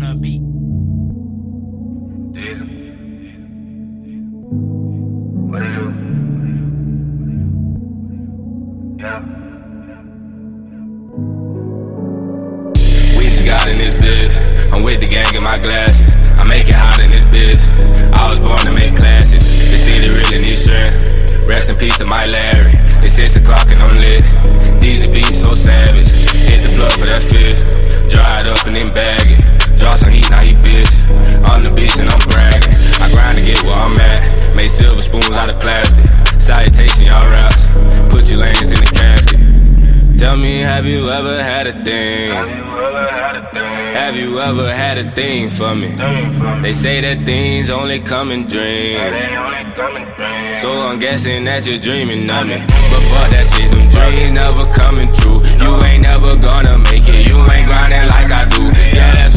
John B. Diesel. What it do? Yeah. We just got in this bitch. I'm with the gang in my glasses. I make it hot in this bitch. I was born to make classics. The city really needs strength. Rest in peace to my Larry. It's 6 o'clock and I'm lit. Diesel beat so savage. Hit the plug for that fifth. Dry it up and then bag it. Draw some heat, now he bitch. On the beach and I'm bragging. I grind to get where I'm at. Made silver spoons out of plastic. Salutation, y'all raps. Put you lanes in the casket. Tell me, have you ever had a thing? Have you ever had a thing for me? They say that things only come in dreams. So I'm guessing that you're dreaming of me. But fuck that shit, them dreams never coming true. You ain't never gonna make it, you ain't grinding like I do. Yeah, that's